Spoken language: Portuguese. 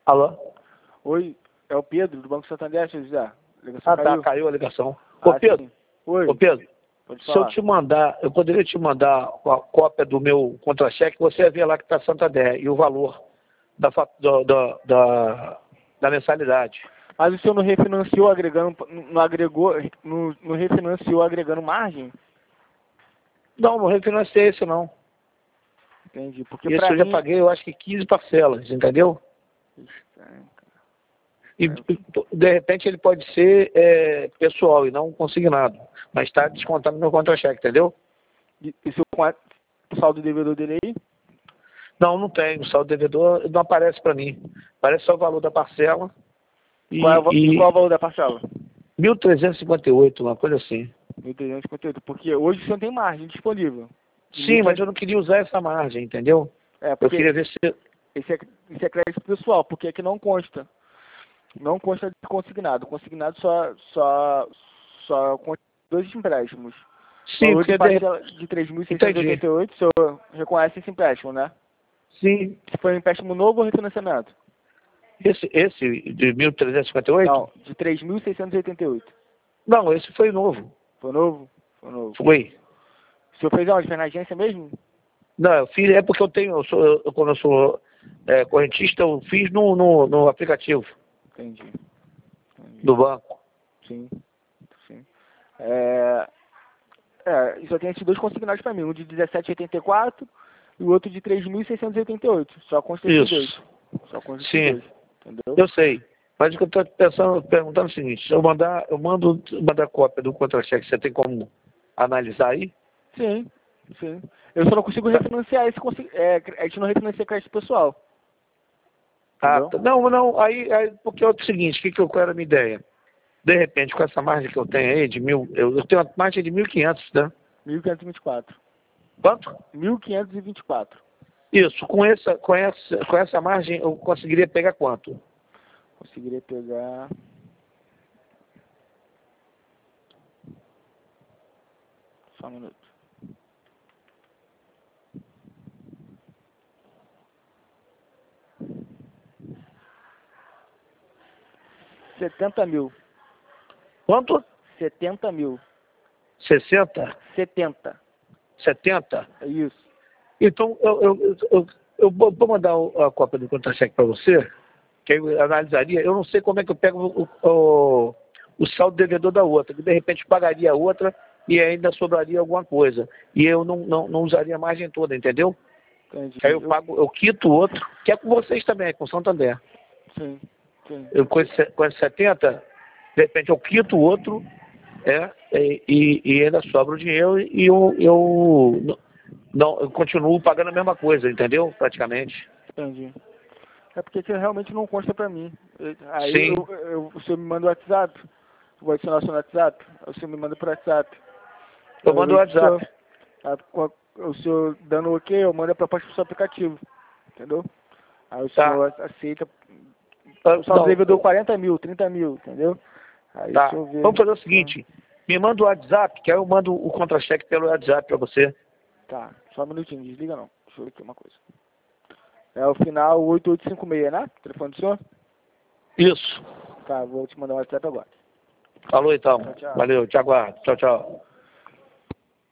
Alô? Oi, é o Pedro, do Banco Santander, seu José. A ligação Tá, caiu a ligação. Ah, Ô Pedro, sim. Oi, ô Pedro, pode se eu falar. te mandar, eu poderia te mandar a cópia do meu contra-cheque, você vê lá que está Santander e o valor da mensalidade. Mas o senhor não refinanciou agregando, não agregou, não refinanciou agregando margem? Não, não refinanciei esse não. Entendi, porque Esse pra eu já mim... paguei, eu acho que 15 parcelas, entendeu? Estranho, cara. E de repente ele pode ser pessoal e não consignado, mas está descontando meu contra-cheque, entendeu? E o saldo devedor dele aí? Não, não tem. O saldo devedor não aparece para mim. Aparece só o valor da parcela E qual é o valor da parcela? 1.358, uma coisa assim. 1.358, porque hoje o senhor tem margem disponível. Sim, mas eu não queria usar essa margem, entendeu? É, Eu porque queria ver se... esse é crédito pessoal, porque aqui não consta. Não consta de consignado. Consignado só consta dois empréstimos. Sim, Valor de porque... parcela de Entendi. 3.688, o senhor reconhece esse empréstimo, né? Sim. Se foi um empréstimo novo ou refinanciamento? Esse de 1.358? Não, de 3.688. Não, esse foi novo. Foi novo? Foi novo. Foi. O senhor fez aonde? Foi na agência mesmo? Não, eu fiz, é porque como eu sou correntista, eu fiz no aplicativo Entendi. Entendi. do banco. Sim. Sim. Só tem esses dois consignados para mim. Um de 17,84 e o outro de 3.688. Só consta esses dois. Isso. Só consta esses Sim, dois. Entendeu? eu sei. Mas o que eu estou perguntando é o seguinte, se eu mando mandar cópia do contra-cheque, você tem como analisar aí? Sim. Sim. Eu só não consigo refinanciar esse. A gente não refinancia crédito pessoal. Ah, Entendeu? não, aí porque é o seguinte, o que eu quero a minha ideia? De repente, com essa margem que eu tenho aí, eu tenho uma margem de 1.500, né? 1.524. Quanto? 1.524. Isso, com essa margem eu conseguiria pegar quanto? Conseguiria pegar... Só um minuto. R$ 70.000. Quanto? 70.000. 60? 70. 70? É isso. Então, eu vou mandar a cópia do contra-cheque para você, que aí eu analisaria. Eu não sei como é que eu pego o saldo devedor da outra, que de repente pagaria a outra e ainda sobraria alguma coisa. E eu não usaria a margem toda, entendeu? Entendi. Aí eu quito o outro, que é com vocês também, com o Santander. Sim. Sim. Com esse 70, de repente eu quito o outro, e ainda sobra o dinheiro e eu continuo pagando a mesma coisa, entendeu? Praticamente. Entendi. É porque isso realmente não consta pra mim. Aí Sim, o senhor me manda o WhatsApp. Eu vou adicionar o seu no WhatsApp. Aí o senhor me manda por WhatsApp. eu Aí eu mando o vejo que WhatsApp. o senhor dando ok, eu mando a proposta pro seu aplicativo. Entendeu? Aí o Tá. senhor aceita. O saldo Não, devedor 40.000, 30.000, entendeu? Aí o tá. senhor vê. Vamos fazer o seguinte, me manda o WhatsApp, que aí eu mando o contra-cheque pelo WhatsApp para você. Tá, só um minutinho, desliga não. Deixa eu ver aqui uma coisa. É o final 8856, né? Telefone do senhor? Isso. Tá, vou te mandar um WhatsApp agora. Falou então. Tchau, tchau. Valeu, te aguardo. Tchau, tchau.